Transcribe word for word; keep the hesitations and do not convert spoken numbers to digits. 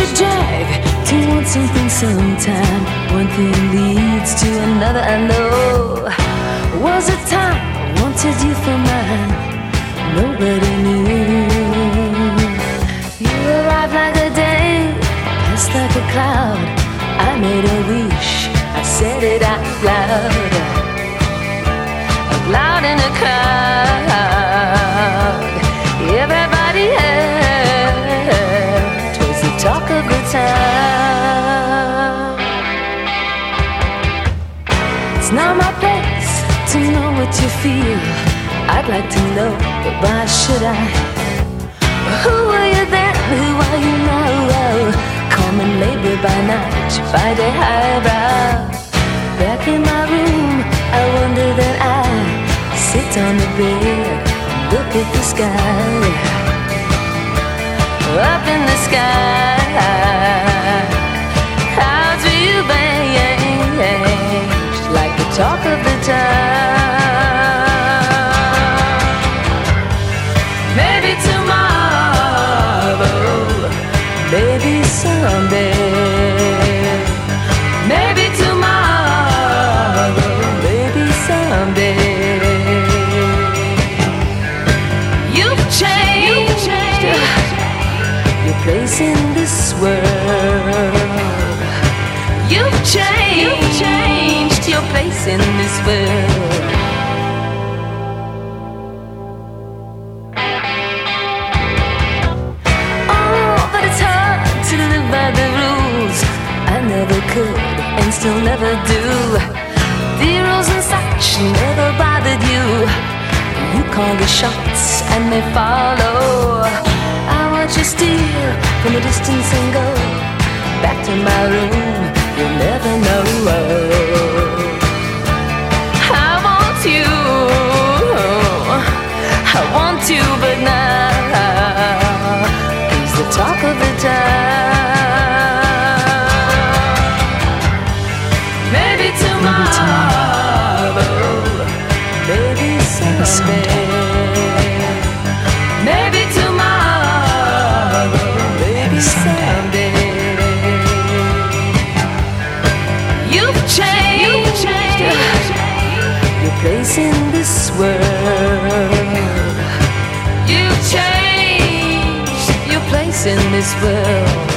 a drag to want something sometime. One thing leads to another, I know. Was a time I wanted you for mine, nobody knew. You arrived like a day, passed like a cloud. I made a wish, I said it out loud, out loud in a crowd. Everybody else was the talk of the town. It's not my place to know what you feel. I'd like to know, but why should I? Who were you then? Who are you now? Common labor by night, by day highbrow. Back in my room, I wonder that I sit on the bed, look at the sky. Up in the sky, clouds rearranged like the talk of the town. Maybe tomorrow, maybe someday, maybe tomorrow, maybe someday. You've changed, You've changed your place in this world. You've changed, You've changed your place in this world. Never could and still never do. The rules and such never bothered you. You call the shots and they follow. I watch you steal from a distance and go back to my room. You'll never know. I want you, I want you, but now he's the talk of the town. Someday, maybe tomorrow, maybe someday. You've changed, You've changed your place in this world. You've changed your place in this world.